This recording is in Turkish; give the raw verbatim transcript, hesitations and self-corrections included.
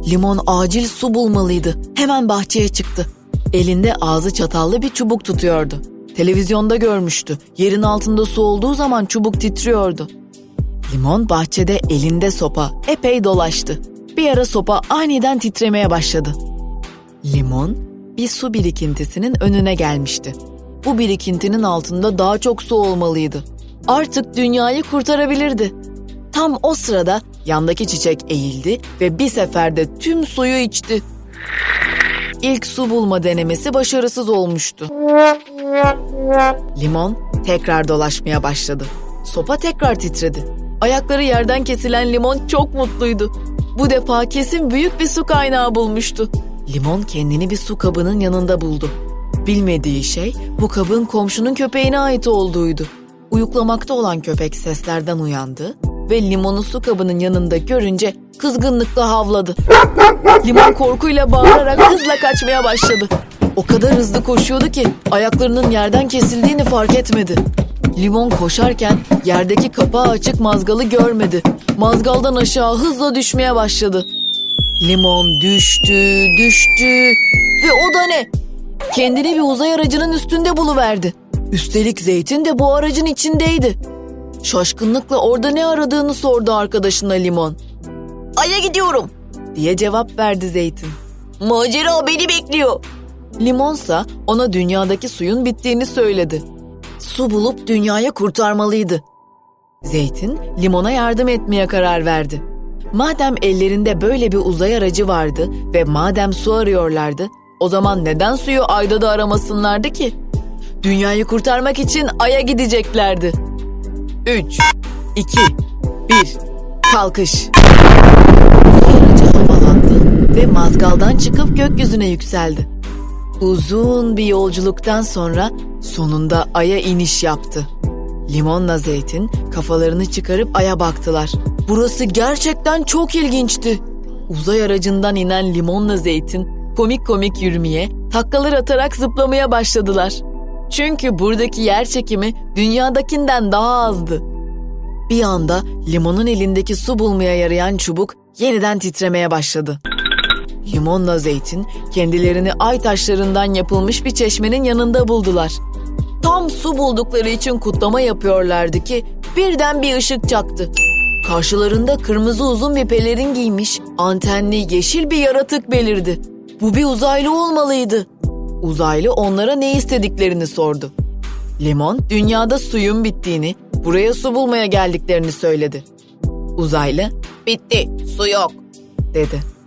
Limon acil su bulmalıydı. Hemen bahçeye çıktı. Elinde ağzı çatallı bir çubuk tutuyordu. Televizyonda görmüştü. Yerin altında su olduğu zaman çubuk titriyordu. Limon bahçede elinde sopa epey dolaştı. Bir ara sopa aniden titremeye başladı. Limon bir su birikintisinin önüne gelmişti. Bu birikintinin altında daha çok su olmalıydı. Artık dünyayı kurtarabilirdi. Tam o sırada yandaki çiçek eğildi ve bir seferde tüm suyu içti. İlk su bulma denemesi başarısız olmuştu. Limon tekrar dolaşmaya başladı. Sopa tekrar titredi. Ayakları yerden kesilen Limon çok mutluydu. Bu defa kesin büyük bir su kaynağı bulmuştu. Limon kendini bir su kabının yanında buldu. Bilmediği şey bu kabın komşunun köpeğine ait olduğuydu. Uyuklamakta olan köpek seslerden uyandı ve Limon'u su kabının yanında görünce kızgınlıkla havladı. Limon korkuyla bağırarak hızla kaçmaya başladı. O kadar hızlı koşuyordu ki ayaklarının yerden kesildiğini fark etmedi. Limon koşarken yerdeki kapağı açık mazgalı görmedi. Mazgaldan aşağı hızla düşmeye başladı. Limon düştü, düştü ve o da ne? Kendini bir uzay aracının üstünde buluverdi. Üstelik Zeytin de bu aracın içindeydi. Şaşkınlıkla orada ne aradığını sordu arkadaşına Limon. "Ay'a gidiyorum," diye cevap verdi Zeytin. "Macera beni bekliyor." Limonsa ona dünyadaki suyun bittiğini söyledi. Su bulup dünyayı kurtarmalıydı. Zeytin Limon'a yardım etmeye karar verdi. Madem ellerinde böyle bir uzay aracı vardı ve madem su arıyorlardı, o zaman neden suyu Ay'da da aramasınlardı ki? Dünyayı kurtarmak için Ay'a gideceklerdi. Üç, iki, bir, kalkış. Uzay aracı havalandı ve mazgaldan çıkıp gökyüzüne yükseldi. Uzun bir yolculuktan sonra sonunda Ay'a iniş yaptı. Limonla Zeytin kafalarını çıkarıp Ay'a baktılar. Burası gerçekten çok ilginçti. Uzay aracından inen Limonla Zeytin komik komik yürümeye, takkalar atarak zıplamaya başladılar. Çünkü buradaki yer çekimi dünyadakinden daha azdı. Bir anda Limon'un elindeki su bulmaya yarayan çubuk yeniden titremeye başladı. Limonla Zeytin kendilerini ay taşlarından yapılmış bir çeşmenin yanında buldular. Tam su buldukları için kutlama yapıyorlardı ki birden bir ışık çaktı. Karşılarında kırmızı uzun bir pelerin giymiş, antenli yeşil bir yaratık belirdi. Bu bir uzaylı olmalıydı. Uzaylı onlara ne istediklerini sordu. Limon dünyada suyun bittiğini, buraya su bulmaya geldiklerini söyledi. Uzaylı, "Bitti, su yok," dedi.